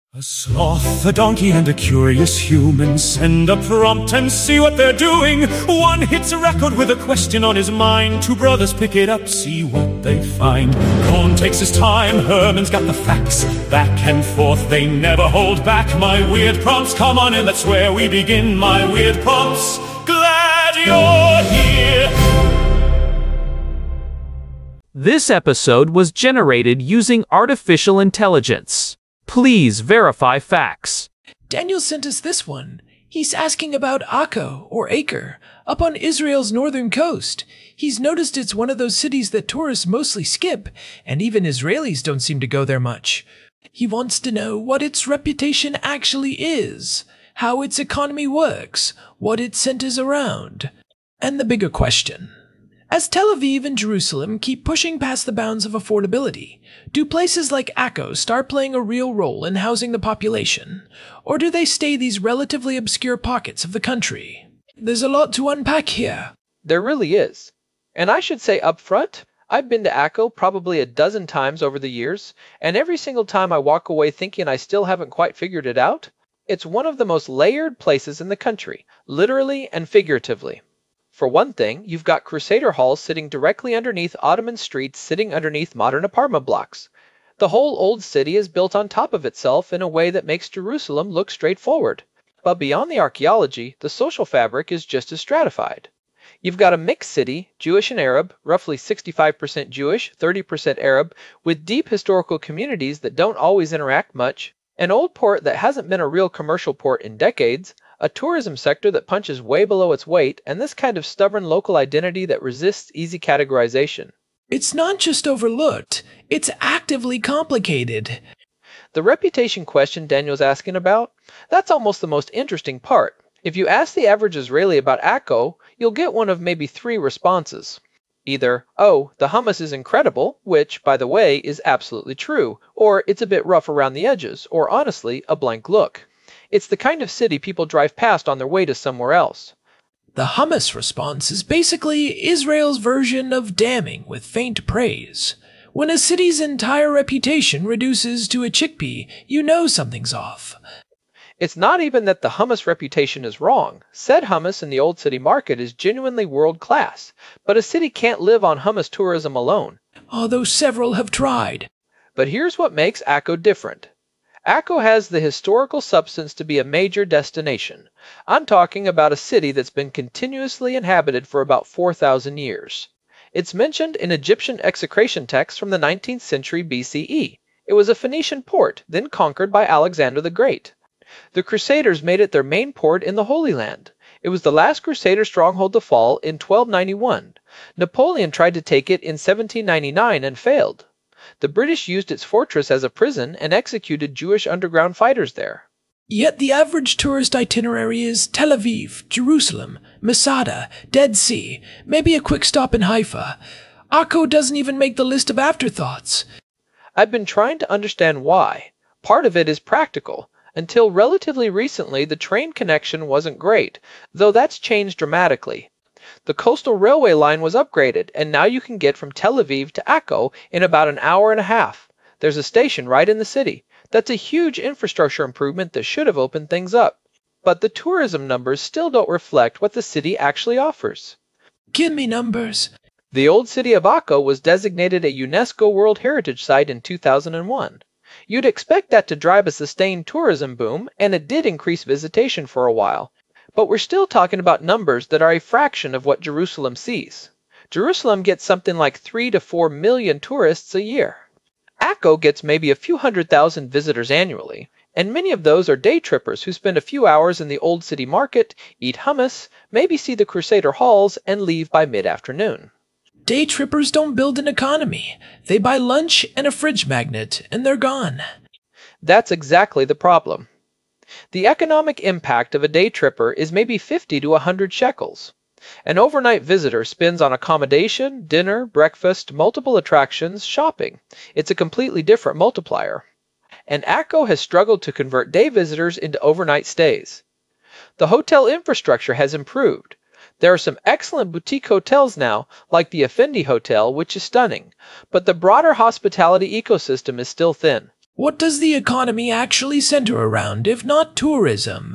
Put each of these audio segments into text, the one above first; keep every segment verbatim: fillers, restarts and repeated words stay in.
A sloth, a donkey, and a curious human send a prompt and see what they're doing. One hits a record with a question on his mind. Two brothers pick it up, see what they find. Cohn takes his time, Herman's got the facts. Back and forth, they never hold back. My weird prompts, come on in, that's where we begin. My weird prompts, glad you're here. This episode was generated using artificial intelligence. Please verify facts. Daniel sent us this one. He's asking about Akko, or Acre, up on Israel's northern coast. He's noticed it's one of those cities that tourists mostly skip, and even Israelis don't seem to go there much. He wants to know what its reputation actually is, how its economy works, what it centers around, and the bigger question. As Tel Aviv and Jerusalem keep pushing past the bounds of affordability, do places like Akko start playing a real role in housing the population, or do they stay these relatively obscure pockets of the country? There's a lot to unpack here. There really is. And I should say up front, I've been to Akko probably a dozen times over the years, and every single time I walk away thinking I still haven't quite figured it out. It's one of the most layered places in the country, literally and figuratively. For one thing, you've got Crusader halls sitting directly underneath Ottoman streets sitting underneath modern apartment blocks. The whole old city is built on top of itself in a way that makes Jerusalem look straightforward. But beyond the archaeology, the social fabric is just as stratified. You've got a mixed city, Jewish and Arab, roughly sixty-five percent Jewish, thirty percent Arab, with deep historical communities that don't always interact much, an old port that hasn't been a real commercial port in decades, a tourism sector that punches way below its weight, and this kind of stubborn local identity that resists easy categorization. It's not just overlooked, it's actively complicated. The reputation question Daniel's asking about, that's almost the most interesting part. If you ask the average Israeli about Akko, you'll get one of maybe three responses. Either, oh, the hummus is incredible, which, by the way, is absolutely true, or it's a bit rough around the edges, or honestly, a blank look. It's the kind of city people drive past on their way to somewhere else. The hummus response is basically Israel's version of damning with faint praise. When a city's entire reputation reduces to a chickpea, you know something's off. It's not even that the hummus reputation is wrong. Said hummus in the Old City Market is genuinely world-class, but a city can't live on hummus tourism alone. Although several have tried. But here's what makes Akko different. Akko has the historical substance to be a major destination. I'm talking about a city that's been continuously inhabited for about four thousand years. It's mentioned in Egyptian execration texts from the nineteenth century B C E. It was a Phoenician port, then conquered by Alexander the Great. The Crusaders made it their main port in the Holy Land. It was the last Crusader stronghold to fall in twelve ninety-one. Napoleon tried to take it in seventeen ninety-nine and failed. The British used its fortress as a prison and executed Jewish underground fighters there. Yet the average tourist itinerary is Tel Aviv, Jerusalem, Masada, Dead Sea, maybe a quick stop in Haifa. Akko doesn't even make the list of afterthoughts. I've been trying to understand why. Part of it is practical. Until relatively recently, the train connection wasn't great, though that's changed dramatically. The coastal railway line was upgraded, and now you can get from Tel Aviv to Akko in about an hour and a half. There's a station right in the city. That's a huge infrastructure improvement that should have opened things up. But the tourism numbers still don't reflect what the city actually offers. Give me numbers. The old city of Akko was designated a UNESCO World Heritage Site in two thousand one. You'd expect that to drive a sustained tourism boom, and it did increase visitation for a while. But we're still talking about numbers that are a fraction of what Jerusalem sees. Jerusalem gets something like three to four million tourists a year. Akko gets maybe a few hundred thousand visitors annually, and many of those are day trippers who spend a few hours in the Old City Market, eat hummus, maybe see the Crusader halls, and leave by mid-afternoon. Day trippers don't build an economy. They buy lunch and a fridge magnet, and they're gone. That's exactly the problem. The economic impact of a day tripper is maybe fifty to one hundred shekels. An overnight visitor spends on accommodation, dinner, breakfast, multiple attractions, shopping. It's a completely different multiplier. And Akko has struggled to convert day visitors into overnight stays. The hotel infrastructure has improved. There are some excellent boutique hotels now, like the Effendi Hotel, which is stunning, but the broader hospitality ecosystem is still thin. What does the economy actually center around, if not tourism?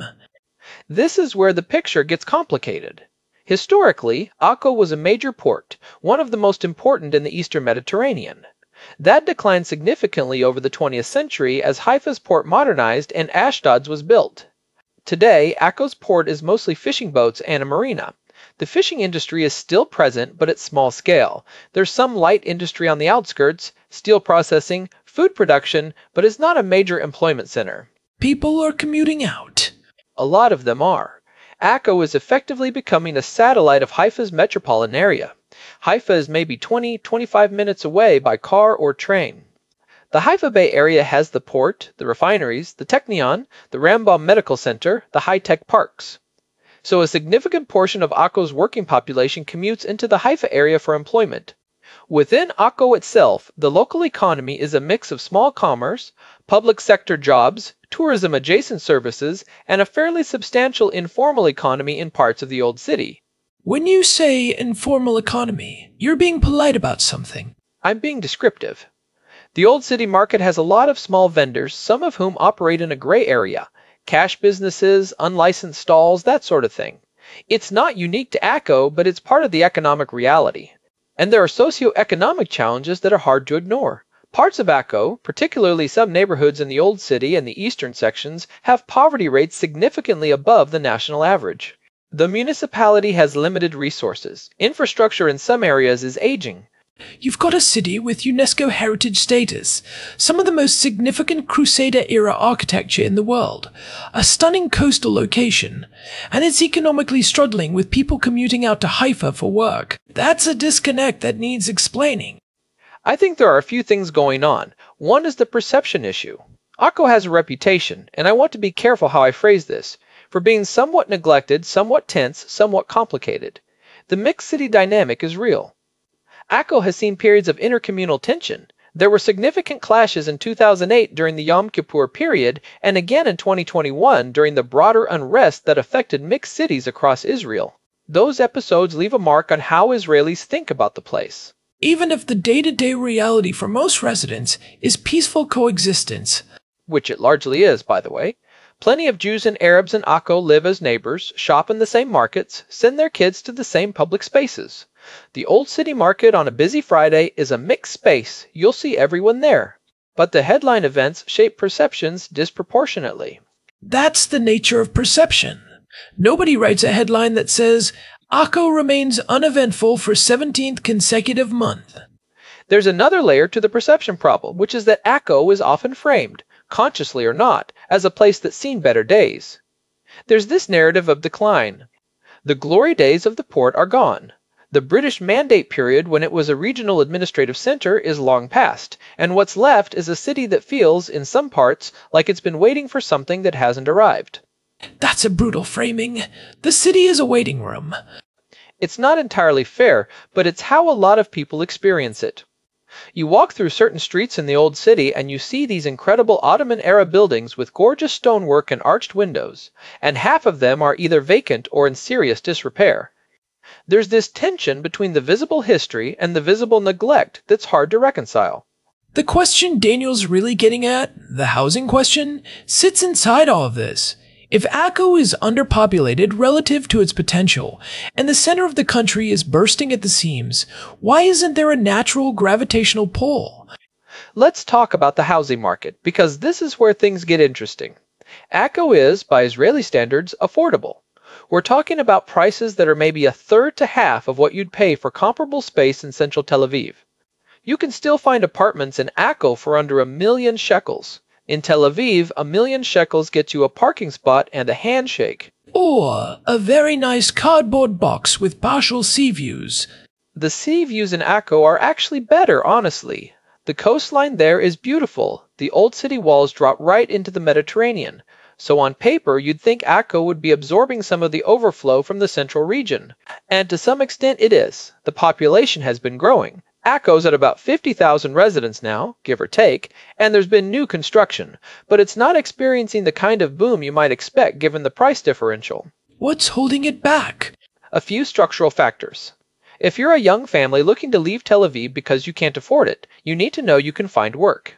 This is where the picture gets complicated. Historically, Akko was a major port, one of the most important in the Eastern Mediterranean. That declined significantly over the twentieth century as Haifa's port modernized and Ashdod's was built. Today, Akko's port is mostly fishing boats and a marina. The fishing industry is still present, but at small scale. There's some light industry on the outskirts, steel processing, food production, but it's not a major employment center. People are commuting out. A lot of them are. Akko is effectively becoming a satellite of Haifa's metropolitan area. Haifa is maybe twenty to twenty-five minutes away by car or train. The Haifa Bay area has the port, the refineries, the Technion, the Rambam Medical Center, the high-tech parks. So a significant portion of Akko's working population commutes into the Haifa area for employment. Within Akko itself, the local economy is a mix of small commerce, public sector jobs, tourism-adjacent services, and a fairly substantial informal economy in parts of the Old City. When you say informal economy, you're being polite about something. I'm being descriptive. The Old City market has a lot of small vendors, some of whom operate in a gray area. Cash businesses, unlicensed stalls, that sort of thing. It's not unique to Akko, but it's part of the economic reality. And there are socio-economic challenges that are hard to ignore. Parts of Akko, particularly some neighborhoods in the Old City and the eastern sections, have poverty rates significantly above the national average. The municipality has limited resources. Infrastructure in some areas is aging. You've got a city with UNESCO heritage status, some of the most significant Crusader-era architecture in the world, a stunning coastal location, and it's economically struggling with people commuting out to Haifa for work. That's a disconnect that needs explaining. I think there are a few things going on. One is the perception issue. Akko has a reputation, and I want to be careful how I phrase this, for being somewhat neglected, somewhat tense, somewhat complicated. The mixed city dynamic is real. Akko has seen periods of intercommunal tension. There were significant clashes in two thousand eight during the Yom Kippur period, and again in twenty twenty-one during the broader unrest that affected mixed cities across Israel. Those episodes leave a mark on how Israelis think about the place. Even if the day-to-day reality for most residents is peaceful coexistence, which it largely is, by the way. Plenty of Jews and Arabs in Akko live as neighbors, shop in the same markets, send their kids to the same public spaces. The Old City Market on a busy Friday is a mixed space. You'll see everyone there. But the headline events shape perceptions disproportionately. That's the nature of perception. Nobody writes a headline that says, Akko remains uneventful for seventeenth consecutive month. There's another layer to the perception problem, which is that Akko is often framed, consciously or not, as a place that's seen better days. There's this narrative of decline. The glory days of the port are gone. The British Mandate period when it was a regional administrative center is long past, and what's left is a city that feels, in some parts, like it's been waiting for something that hasn't arrived. That's a brutal framing. The city is a waiting room. It's not entirely fair, but it's how a lot of people experience it. You walk through certain streets in the Old City and you see these incredible Ottoman-era buildings with gorgeous stonework and arched windows, and half of them are either vacant or in serious disrepair. There's this tension between the visible history and the visible neglect that's hard to reconcile. The question Daniel's really getting at, the housing question, sits inside all of this. If Akko is underpopulated relative to its potential, and the center of the country is bursting at the seams, why isn't there a natural gravitational pull? Let's talk about the housing market, because this is where things get interesting. Akko is, by Israeli standards, affordable. We're talking about prices that are maybe a third to half of what you'd pay for comparable space in central Tel Aviv. You can still find apartments in Akko for under a million shekels. In Tel Aviv, a million shekels gets you a parking spot and a handshake. Or a very nice cardboard box with partial sea views. The sea views in Akko are actually better, honestly. The coastline there is beautiful. The Old City walls drop right into the Mediterranean. So on paper, you'd think Akko would be absorbing some of the overflow from the central region. And to some extent it is. The population has been growing. Akko's at about fifty thousand residents now, give or take, and there's been new construction, but it's not experiencing the kind of boom you might expect given the price differential. What's holding it back? A few structural factors. If you're a young family looking to leave Tel Aviv because you can't afford it, you need to know you can find work.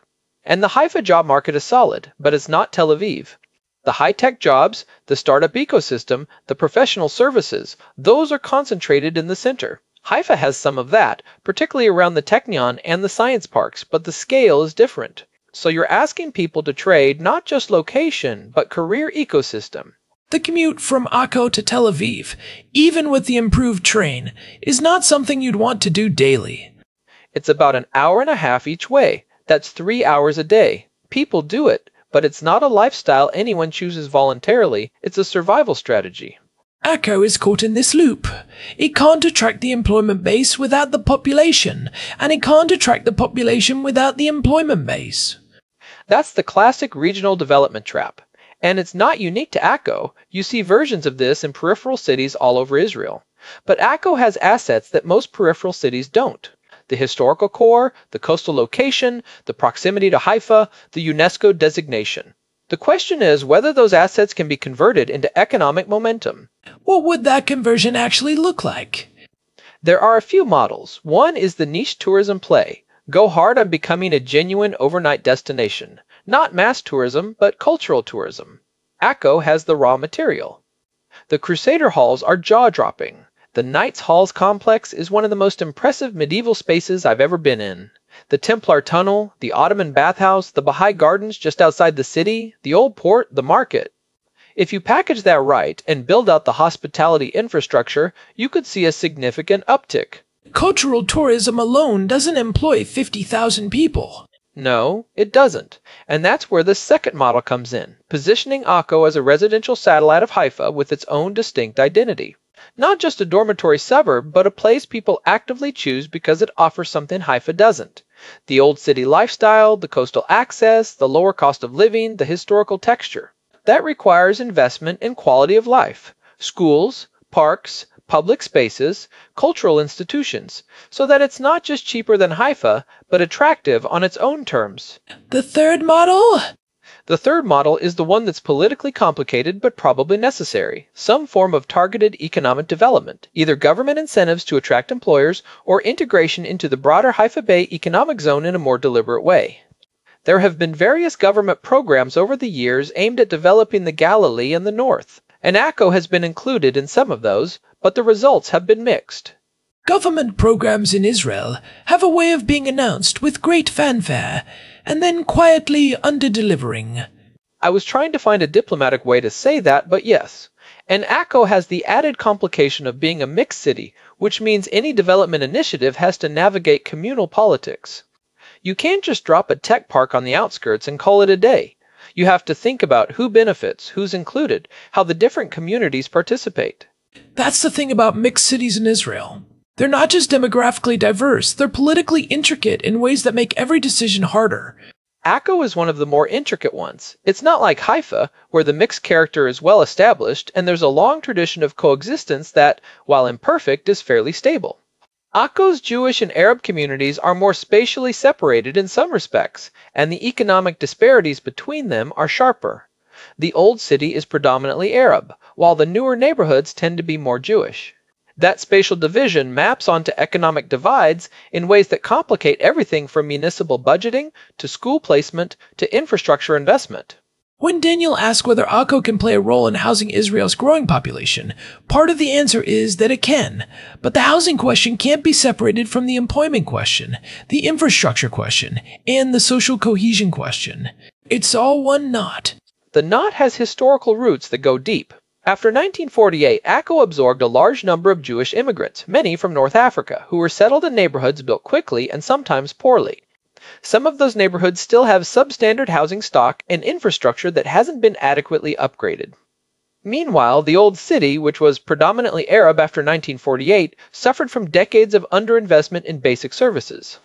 And the Haifa job market is solid, but it's not Tel Aviv. The high-tech jobs, the startup ecosystem, the professional services, those are concentrated in the center. Haifa has some of that, particularly around the Technion and the science parks, but the scale is different. So you're asking people to trade not just location, but career ecosystem. The commute from Akko to Tel Aviv, even with the improved train, is not something you'd want to do daily. It's about an hour and a half each way. That's three hours a day. People do it, but it's not a lifestyle anyone chooses voluntarily. It's a survival strategy. Akko is caught in this loop. It can't attract the employment base without the population, and it can't attract the population without the employment base. That's the classic regional development trap. And it's not unique to Akko. You see versions of this in peripheral cities all over Israel. But Akko has assets that most peripheral cities don't. The historical core, the coastal location, the proximity to Haifa, the UNESCO designation. The question is whether those assets can be converted into economic momentum. What would that conversion actually look like? There are a few models. One is the niche tourism play. Go hard on becoming a genuine overnight destination. Not mass tourism, but cultural tourism. Akko has the raw material. The Crusader Halls are jaw-dropping. The Knights Halls complex is one of the most impressive medieval spaces I've ever been in. The Templar Tunnel, the Ottoman bathhouse, the Baha'i Gardens just outside the city, the old port, the market. If you package that right and build out the hospitality infrastructure, you could see a significant uptick. Cultural tourism alone doesn't employ fifty thousand people. No, it doesn't. And that's where the second model comes in, positioning Akko as a residential satellite of Haifa with its own distinct identity. Not just a dormitory suburb, but a place people actively choose because it offers something Haifa doesn't. The old city lifestyle, the coastal access, the lower cost of living, the historical texture. That requires investment in quality of life. Schools, parks, public spaces, cultural institutions, so that it's not just cheaper than Haifa, but attractive on its own terms. The third model? The third model is the one that's politically complicated but probably necessary. Some form of targeted economic development, either government incentives to attract employers or integration into the broader Haifa Bay economic zone in a more deliberate way. There have been various government programs over the years aimed at developing the Galilee in the north, and Akko has been included in some of those, but the results have been mixed. Government programs in Israel have a way of being announced with great fanfare, and then quietly under-delivering. I was trying to find a diplomatic way to say that, but yes. And Akko has the added complication of being a mixed city, which means any development initiative has to navigate communal politics. You can't just drop a tech park on the outskirts and call it a day. You have to think about who benefits, who's included, how the different communities participate. That's the thing about mixed cities in Israel. They're not just demographically diverse, they're politically intricate in ways that make every decision harder. Akko is one of the more intricate ones. It's not like Haifa, where the mixed character is well established and there's a long tradition of coexistence that, while imperfect, is fairly stable. Akko's Jewish and Arab communities are more spatially separated in some respects, and the economic disparities between them are sharper. The old city is predominantly Arab, while the newer neighborhoods tend to be more Jewish. That spatial division maps onto economic divides in ways that complicate everything from municipal budgeting to school placement to infrastructure investment. When Daniel asks whether Akko can play a role in housing Israel's growing population, part of the answer is that it can. But the housing question can't be separated from the employment question, the infrastructure question, and the social cohesion question. It's all one knot. The knot has historical roots that go deep. After nineteen forty-eight, Akko absorbed a large number of Jewish immigrants, many from North Africa, who were settled in neighborhoods built quickly and sometimes poorly. Some of those neighborhoods still have substandard housing stock and infrastructure that hasn't been adequately upgraded. Meanwhile, the old city, which was predominantly Arab after nineteen forty-eight, suffered from decades of underinvestment in basic services.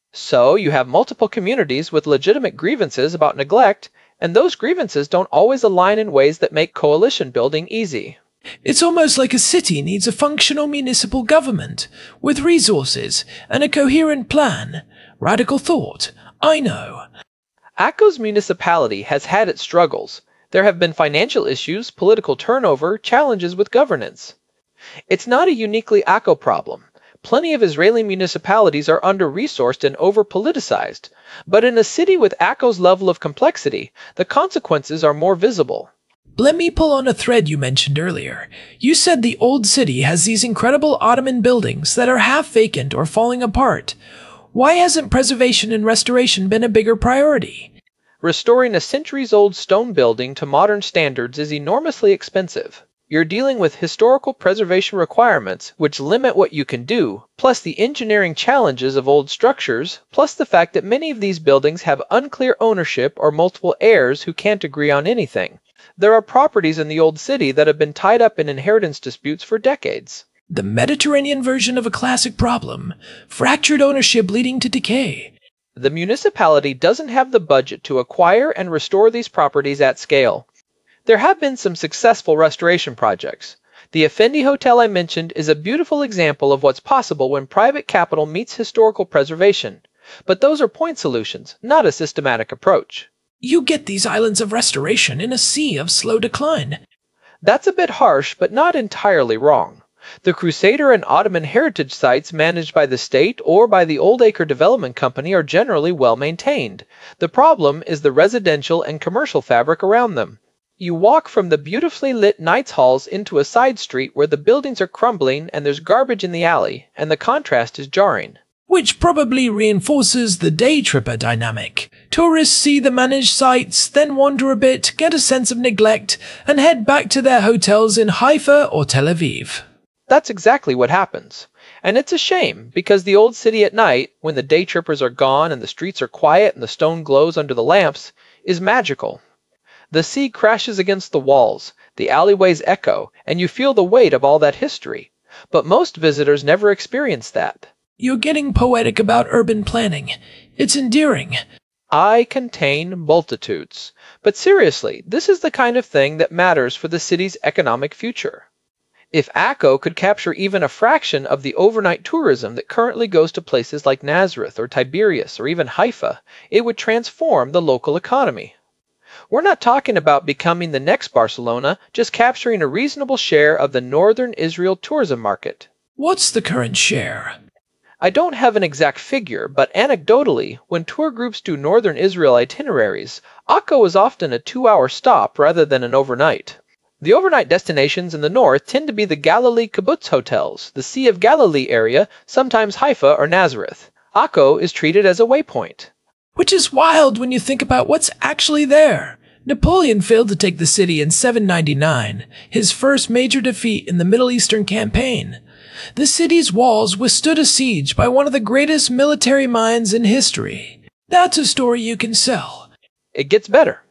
So you have multiple communities with legitimate grievances about neglect, and those grievances don't always align in ways that make coalition building easy. It's almost like a city needs a functional municipal government, with resources and a coherent plan. Radical thought, I know. Akko's municipality has had its struggles. There have been financial issues, political turnover, challenges with governance. It's not a uniquely Akko problem. Plenty of Israeli municipalities are under-resourced and over-politicized, but in a city with Akko's level of complexity, the consequences are more visible. Let me pull on a thread you mentioned earlier. You said the old city has these incredible Ottoman buildings that are half vacant or falling apart. Why hasn't preservation and restoration been a bigger priority? Restoring a centuries-old stone building to modern standards is enormously expensive. You're dealing with historical preservation requirements, which limit what you can do, plus the engineering challenges of old structures, plus the fact that many of these buildings have unclear ownership or multiple heirs who can't agree on anything. There are properties in the old city that have been tied up in inheritance disputes for decades. The Mediterranean version of a classic problem, fractured ownership leading to decay. The municipality doesn't have the budget to acquire and restore these properties at scale. There have been some successful restoration projects. The Effendi Hotel I mentioned is a beautiful example of what's possible when private capital meets historical preservation. But those are point solutions, not a systematic approach. You get these islands of restoration in a sea of slow decline. That's a bit harsh, but not entirely wrong. The Crusader and Ottoman heritage sites managed by the state or by the Old Acre Development Company are generally well maintained. The problem is the residential and commercial fabric around them. You walk from the beautifully lit Knights Halls into a side street where the buildings are crumbling and there's garbage in the alley, and the contrast is jarring. Which probably reinforces the day tripper dynamic. Tourists see the managed sites, then wander a bit, get a sense of neglect, and head back to their hotels in Haifa or Tel Aviv. That's exactly what happens. And it's a shame, because the old city at night, when the day trippers are gone and the streets are quiet and the stone glows under the lamps, is magical. The sea crashes against the walls, the alleyways echo, and you feel the weight of all that history. But most visitors never experience that. You're getting poetic about urban planning. It's endearing. I contain multitudes. But seriously, this is the kind of thing that matters for the city's economic future. If Akko could capture even a fraction of the overnight tourism that currently goes to places like Nazareth or Tiberias or even Haifa, it would transform the local economy. We're not talking about becoming the next Barcelona, just capturing a reasonable share of the northern Israel tourism market. What's the current share? I don't have an exact figure, but anecdotally, when tour groups do northern Israel itineraries, Akko is often a two-hour stop rather than an overnight. The overnight destinations in the north tend to be the Galilee kibbutz hotels, the Sea of Galilee area, sometimes Haifa or Nazareth. Akko is treated as a waypoint. Which is wild when you think about what's actually there. Napoleon failed to take the city in seven ninety-nine, his first major defeat in the Middle Eastern campaign. The city's walls withstood a siege by one of the greatest military minds in history. That's a story you can sell. It gets better.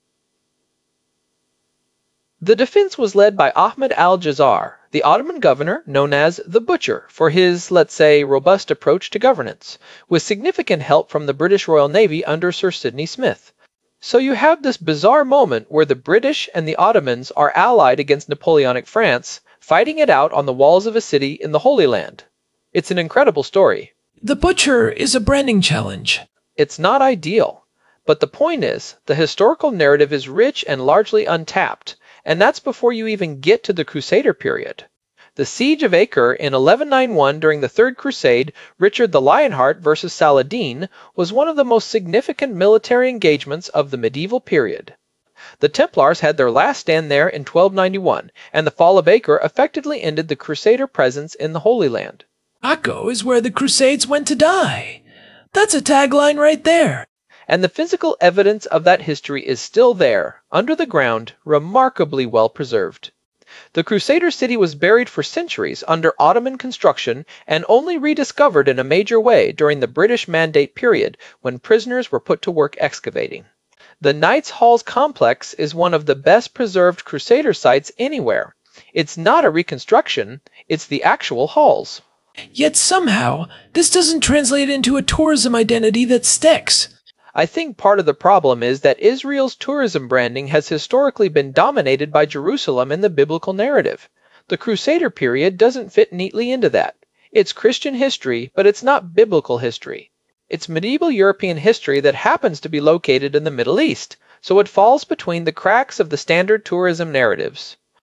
The defense was led by Ahmed al-Jazar, the Ottoman governor known as the Butcher, for his, let's say, robust approach to governance, with significant help from the British Royal Navy under Sir Sidney Smith. So you have this bizarre moment where the British and the Ottomans are allied against Napoleonic France, fighting it out on the walls of a city in the Holy Land. It's an incredible story. The Butcher is a branding challenge. It's not ideal, but the point is, the historical narrative is rich and largely untapped, and that's before you even get to the Crusader period. The Siege of Acre in eleven ninety-one during the Third Crusade, Richard the Lionheart versus Saladin, was one of the most significant military engagements of the medieval period. The Templars had their last stand there in twelve ninety-one, and the fall of Acre effectively ended the Crusader presence in the Holy Land. Akko is where the Crusades went to die. That's a tagline right there. And the physical evidence of that history is still there, under the ground, remarkably well preserved. The Crusader city was buried for centuries under Ottoman construction and only rediscovered in a major way during the British Mandate period when prisoners were put to work excavating. The Knights Halls complex is one of the best preserved Crusader sites anywhere. It's not a reconstruction, it's the actual halls. Yet somehow, this doesn't translate into a tourism identity that sticks. I think part of the problem is that Israel's tourism branding has historically been dominated by Jerusalem in the biblical narrative. The Crusader period doesn't fit neatly into that. It's Christian history, but it's not biblical history. It's medieval European history that happens to be located in the Middle East, so it falls between the cracks of the standard tourism narratives.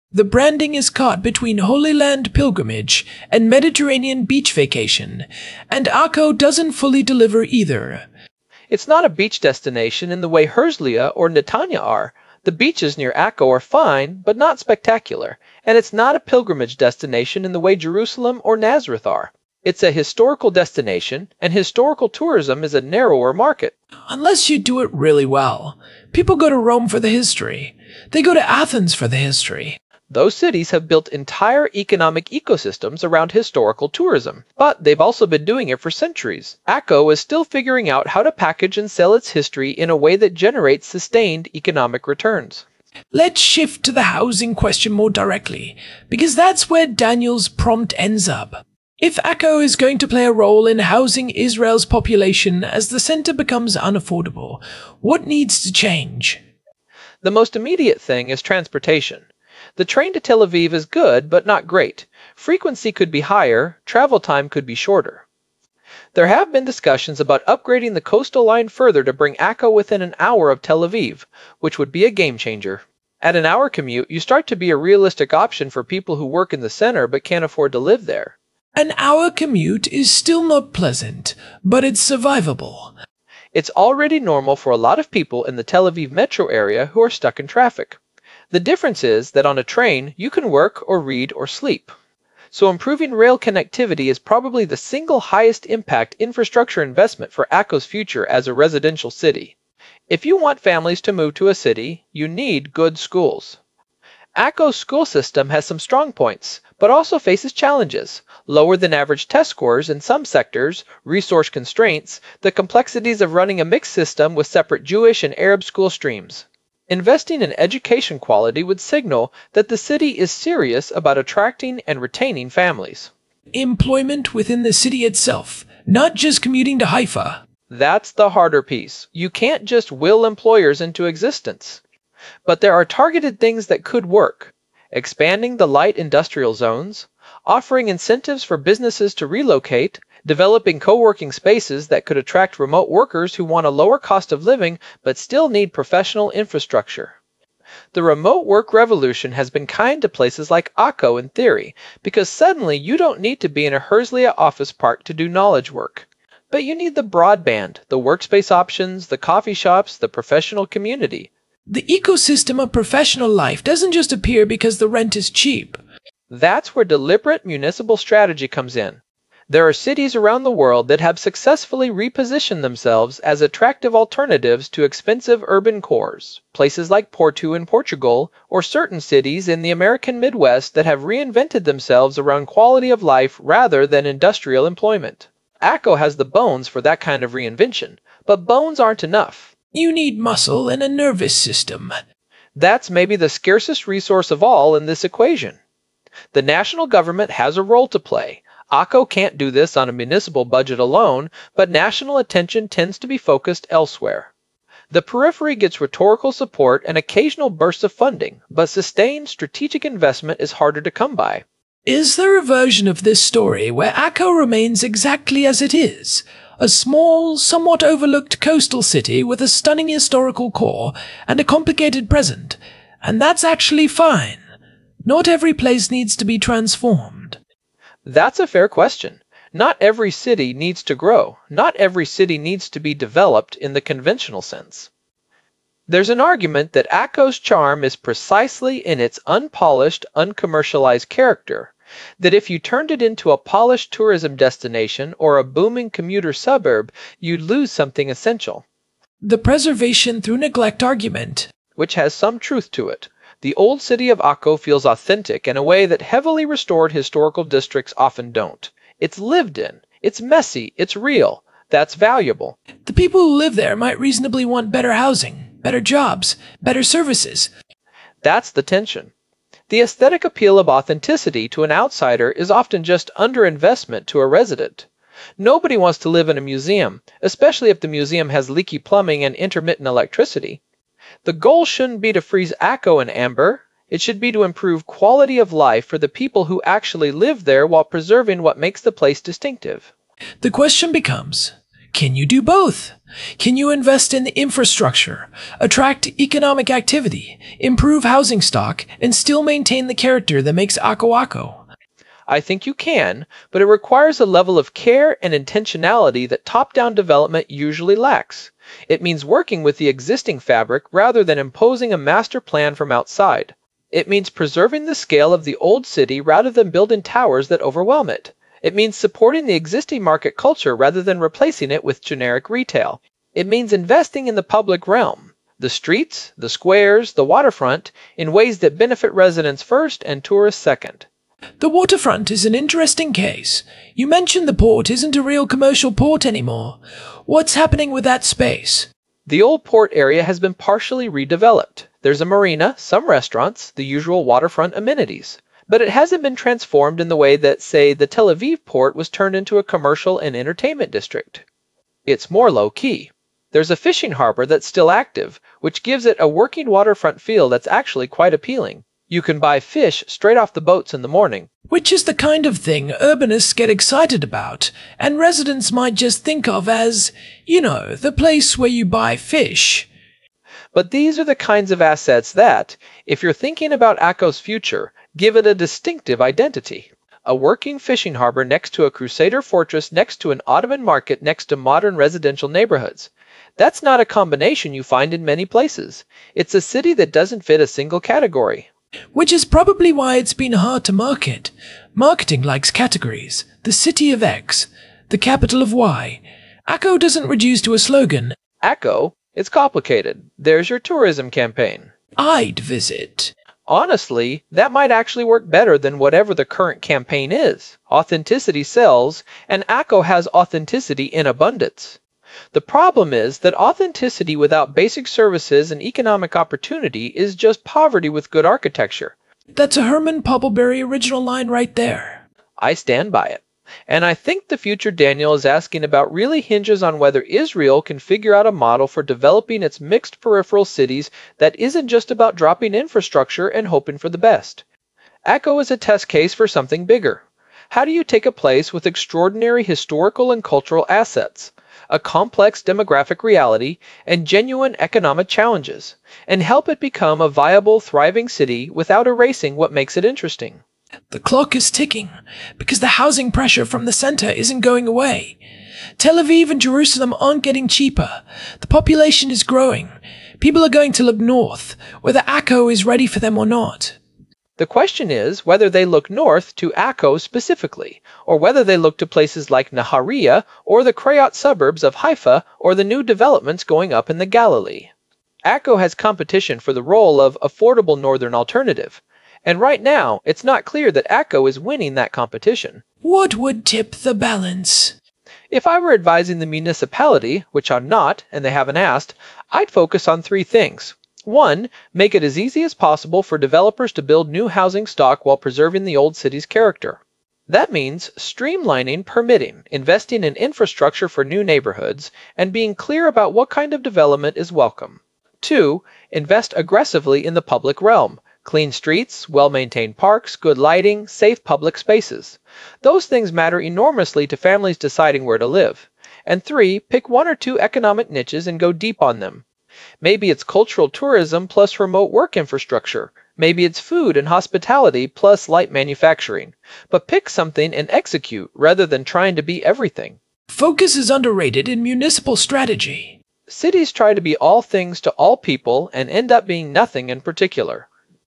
The branding is caught between Holy Land pilgrimage and Mediterranean beach vacation, and Akko doesn't fully deliver either. It's not a beach destination in the way Herzliya or Netanya are. The beaches near Akko are fine, but not spectacular, and it's not a pilgrimage destination in the way Jerusalem or Nazareth are. It's a historical destination, and historical tourism is a narrower market. Unless you do it really well. People go to Rome for the history. They go to Athens for the history. Those cities have built entire economic ecosystems around historical tourism, but they've also been doing it for centuries. Akko is still figuring out how to package and sell its history in a way that generates sustained economic returns. Let's shift to the housing question more directly, because that's where Daniel's prompt ends up. If Akko is going to play a role in housing Israel's population as the center becomes unaffordable, what needs to change? The most immediate thing is transportation. The train to Tel Aviv is good, but not great. Frequency could be higher, travel time could be shorter. There have been discussions about upgrading the coastal line further to bring Akko within an hour of Tel Aviv, which would be a game changer. At an hour commute, you start to be a realistic option for people who work in the center but can't afford to live there. An hour commute is still not pleasant, but it's survivable. It's already normal for a lot of people in the Tel Aviv metro area who are stuck in traffic. The difference is that on a train, you can work or read or sleep. So improving rail connectivity is probably the single highest impact infrastructure investment for Akko's future as a residential city. If you want families to move to a city, you need good schools. Akko's school system has some strong points, but also faces challenges. Lower than average test scores in some sectors, resource constraints, the complexities of running a mixed system with separate Jewish and Arab school streams. Investing in education quality would signal that the city is serious about attracting and retaining families. Employment within the city itself, not just commuting to Haifa. That's the harder piece. You can't just will employers into existence. But there are targeted things that could work. Expanding the light industrial zones, offering incentives for businesses to relocate, developing co-working spaces that could attract remote workers who want a lower cost of living but still need professional infrastructure. The remote work revolution has been kind to places like Akko in theory, because suddenly you don't need to be in a Herzliya office park to do knowledge work. But you need the broadband, the workspace options, the coffee shops, the professional community. The ecosystem of professional life doesn't just appear because the rent is cheap. That's where deliberate municipal strategy comes in. There are cities around the world that have successfully repositioned themselves as attractive alternatives to expensive urban cores, places like Porto in Portugal, or certain cities in the American Midwest that have reinvented themselves around quality of life rather than industrial employment. Akko has the bones for that kind of reinvention, but bones aren't enough. You need muscle and a nervous system. That's maybe the scarcest resource of all in this equation. The national government has a role to play. Akko can't do this on a municipal budget alone, but national attention tends to be focused elsewhere. The periphery gets rhetorical support and occasional bursts of funding, but sustained strategic investment is harder to come by. Is there a version of this story where Akko remains exactly as it is? A small, somewhat overlooked coastal city with a stunning historical core and a complicated present, and that's actually fine. Not every place needs to be transformed. That's a fair question. Not every city needs to grow. Not every city needs to be developed in the conventional sense. There's an argument that Akko's charm is precisely in its unpolished, uncommercialized character, that if you turned it into a polished tourism destination or a booming commuter suburb, you'd lose something essential. The preservation through neglect argument. Which has some truth to it. The old city of Akko feels authentic in a way that heavily restored historical districts often don't. It's lived in. It's messy. It's real. That's valuable. The people who live there might reasonably want better housing, better jobs, better services. That's the tension. The aesthetic appeal of authenticity to an outsider is often just underinvestment to a resident. Nobody wants to live in a museum, especially if the museum has leaky plumbing and intermittent electricity. The goal shouldn't be to freeze Akko in amber. It should be to improve quality of life for the people who actually live there while preserving what makes the place distinctive. The question becomes, can you do both? Can you invest in the infrastructure, attract economic activity, improve housing stock, and still maintain the character that makes Ako Ako? I think you can, but it requires a level of care and intentionality that top-down development usually lacks. It means working with the existing fabric rather than imposing a master plan from outside. It means preserving the scale of the old city rather than building towers that overwhelm it. It means supporting the existing market culture rather than replacing it with generic retail. It means investing in the public realm, the streets, the squares, the waterfront, in ways that benefit residents first and tourists second. The waterfront is an interesting case. You mentioned the port isn't a real commercial port anymore. What's happening with that space? The old port area has been partially redeveloped. There's a marina, some restaurants, the usual waterfront amenities. But it hasn't been transformed in the way that, say, the Tel Aviv port was turned into a commercial and entertainment district. It's more low-key. There's a fishing harbor that's still active, which gives it a working waterfront feel that's actually quite appealing. You can buy fish straight off the boats in the morning. Which is the kind of thing urbanists get excited about, and residents might just think of as, you know, the place where you buy fish. But these are the kinds of assets that, if you're thinking about Ako's future, give it a distinctive identity. A working fishing harbor next to a Crusader fortress next to an Ottoman market next to modern residential neighborhoods. That's not a combination you find in many places. It's a city that doesn't fit a single category. Which is probably why it's been hard to market. Marketing likes categories. The city of X, the capital of Y. Ako doesn't reduce to a slogan. Ako? It's complicated. There's your tourism campaign. I'd visit. Honestly, that might actually work better than whatever the current campaign is. Authenticity sells, and Ako has authenticity in abundance. The problem is that authenticity without basic services and economic opportunity is just poverty with good architecture. That's a Herman Poppleberry original line right there. I stand by it. And I think the future Daniel is asking about really hinges on whether Israel can figure out a model for developing its mixed peripheral cities that isn't just about dropping infrastructure and hoping for the best. Ako is a test case for something bigger. How do you take a place with extraordinary historical and cultural assets, a complex demographic reality, and genuine economic challenges, and help it become a viable, thriving city without erasing what makes it interesting? The clock is ticking, because the housing pressure from the center isn't going away. Tel Aviv and Jerusalem aren't getting cheaper. The population is growing. People are going to look north, whether Ako is ready for them or not. The question is whether they look north to Ako specifically, or whether they look to places like Nahariya, or the Krayot suburbs of Haifa, or the new developments going up in the Galilee. Ako has competition for the role of affordable northern alternative. And right now, it's not clear that Ako is winning that competition. What would tip the balance? If I were advising the municipality, which I'm not, and they haven't asked, I'd focus on three things. One, make it as easy as possible for developers to build new housing stock while preserving the old city's character. That means streamlining permitting, investing in infrastructure for new neighborhoods, and being clear about what kind of development is welcome. Two, invest aggressively in the public realm. Clean streets, well-maintained parks, good lighting, safe public spaces. Those things matter enormously to families deciding where to live. And three, pick one or two economic niches and go deep on them. Maybe it's cultural tourism plus remote work infrastructure. Maybe it's food and hospitality plus light manufacturing. But pick something and execute rather than trying to be everything. Focus is underrated in municipal strategy. Cities try to be all things to all people and end up being nothing in particular.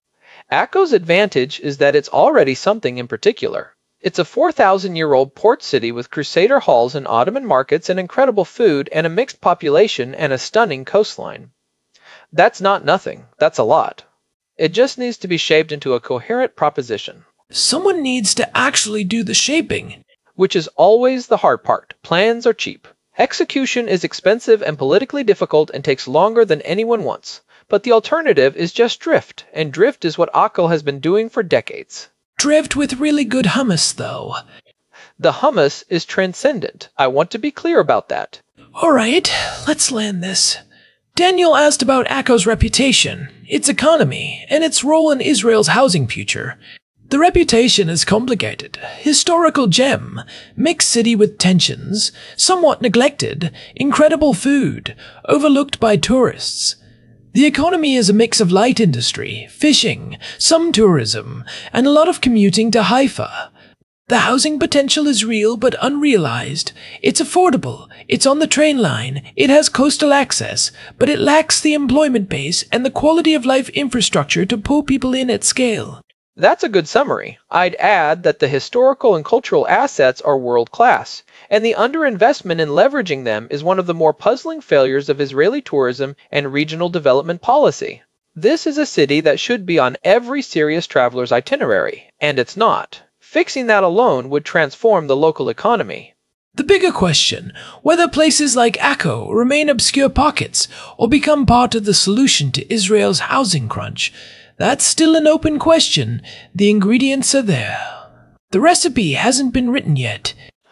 Ako's advantage is that it's already something in particular. It's a four thousand year old port city with Crusader halls and Ottoman markets and incredible food and a mixed population and a stunning coastline. That's not nothing, that's a lot. It just needs to be shaped into a coherent proposition. Someone needs to actually do the shaping. Which is always the hard part. Plans are cheap. Execution is expensive and politically difficult and takes longer than anyone wants. But the alternative is just drift, and drift is what Ako has been doing for decades. Drift with really good hummus, though. The hummus is transcendent. I want to be clear about that. All right, let's land this. Daniel asked about Ako's reputation, its economy, and its role in Israel's housing future. The reputation is complicated. Historical gem, mixed city with tensions, somewhat neglected, incredible food, overlooked by tourists. The economy is a mix of light industry, fishing, some tourism, and a lot of commuting to Haifa. The housing potential is real but unrealized. It's affordable, it's on the train line, it has coastal access, but it lacks the employment base and the quality of life infrastructure to pull people in at scale. That's a good summary. I'd add that the historical and cultural assets are world-class, and the underinvestment in leveraging them is one of the more puzzling failures of Israeli tourism and regional development policy. This is a city that should be on every serious traveler's itinerary, and it's not. Fixing that alone would transform the local economy. The bigger question, whether places like Akko remain obscure pockets or become part of the solution to Israel's housing crunch, that's still an open question. The ingredients are there. The recipe hasn't been written yet.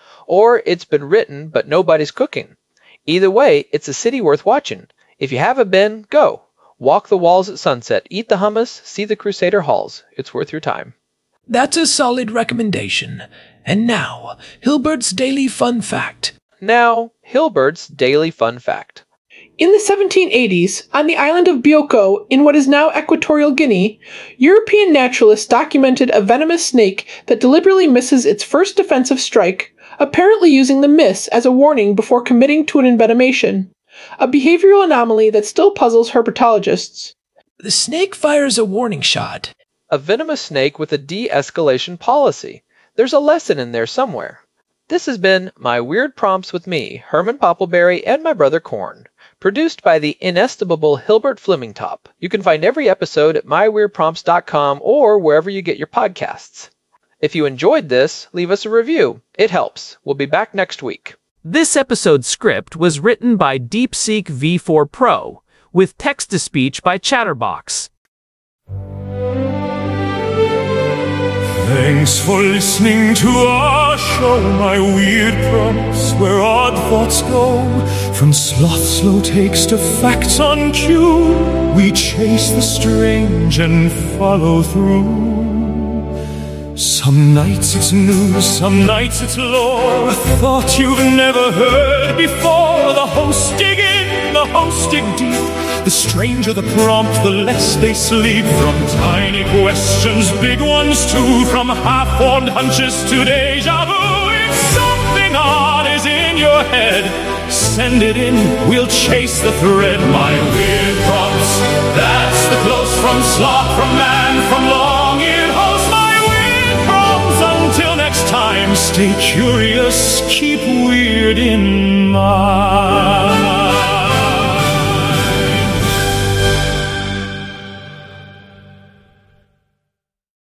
Or it's been written, but nobody's cooking. Either way, it's a city worth watching. If you haven't been, go. Walk the walls at sunset, eat the hummus, see the Crusader halls. It's worth your time. That's a solid recommendation. And now, Hilbert's Daily Fun Fact. Now, Hilbert's Daily Fun Fact. In the seventeen eighties, on the island of Bioko, in what is now Equatorial Guinea, European naturalists documented a venomous snake that deliberately misses its first defensive strike, apparently using the miss as a warning before committing to an envenomation, a behavioral anomaly that still puzzles herpetologists. The snake fires a warning shot. A venomous snake with a de-escalation policy. There's a lesson in there somewhere. This has been My Weird Prompts with me, Herman Poppleberry, and my brother Corn. Produced by the inestimable Hilbert Flemingtop. You can find every episode at my weird prompts dot com or wherever you get your podcasts. If you enjoyed this, leave us a review. It helps. We'll be back next week. This episode's script was written by DeepSeek V four Pro, with text-to-speech by Chatterbox. Thanks for listening to our show, My Weird Prompts, where odd thoughts go. From sloth slow takes to facts on cue, we chase the strange and follow through. Some nights it's news, some nights it's lore, a thought you've never heard before. The hosts dig in, the hosts dig deep. The stranger the prompt, the less they sleep. From tiny questions, big ones too. From half-formed hunches to deja vu. If something odd is in your head, send it in, we'll chase the thread. My weird prompts, that's the close from sloth, from man, from long-eared host. My weird prompts, until next time, stay curious, keep weird in mind.